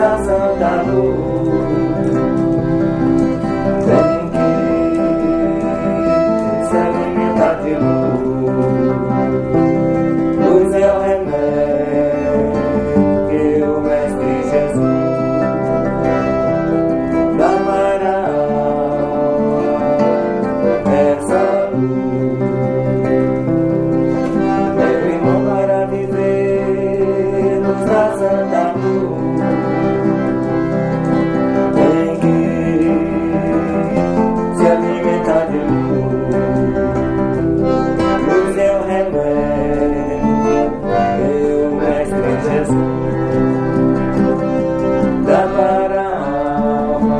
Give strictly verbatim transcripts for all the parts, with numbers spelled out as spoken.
da Santa Luz. Tem que se alimentar de luz. Luz é o remédio que o Mestre Jesus dá para a alma, essa luz. Meu irmão, para viver luz da Santa Luz, tem que se alimentar de luz. Luz é o remédio que o Mestre Jesus dá para a alma,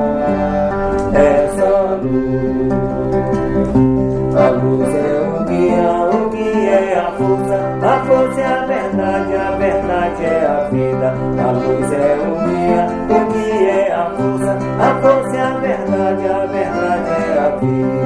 essa luz. A luz é o guia, o guia é a força, a força é a verdade, a verdade é a vida. A luz é o guia, o guia é a força, a força é a verdade, a verdade é a vida.